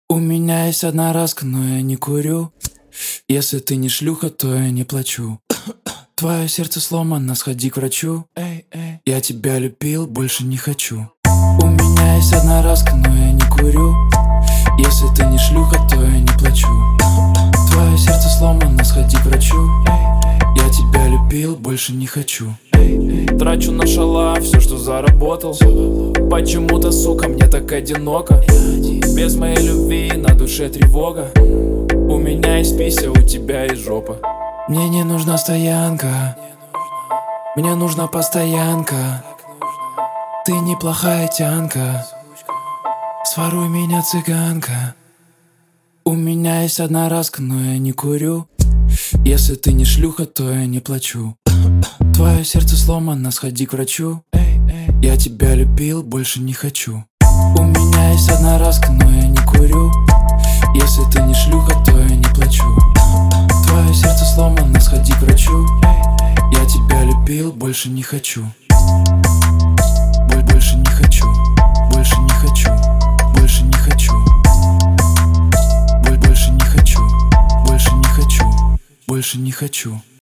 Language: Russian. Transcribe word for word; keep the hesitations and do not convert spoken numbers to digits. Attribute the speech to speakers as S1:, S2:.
S1: У меня есть одноразка, но я не курю. Если ты не шлюха, то я не плачу. Твое сердце сломано, сходи к врачу. Эй, эй. Я тебя любил, больше не хочу. У меня есть одноразка, но я не курю. Если ты не шлюха, то я не плачу. Твое сердце сломано, сходи к врачу. Я тебя любил, больше не хочу. Трачу на шала все, что заработал. Почему-то, сука, мне так одиноко. Без моей любви на душе тревога. У меня есть пися, у тебя есть жопа. Мне не нужна стоянка, мне нужна постоянка. Ты неплохая тянка, своруй меня, цыганка. У меня есть одноразка, но я не курю. Если ты не шлюха, то я не плачу. Твое сердце сломано, сходи к врачу. Я тебя любил, больше не хочу. У меня есть одноразка, но я не курю. Если ты не шлюха, то я не плачу. Твое сердце сломано, сходи к врачу. Я тебя любил, больше не хочу. Боль больше не хочу, больше не хочу, больше не хочу. Боль больше не хочу, больше не хочу, больше не хочу.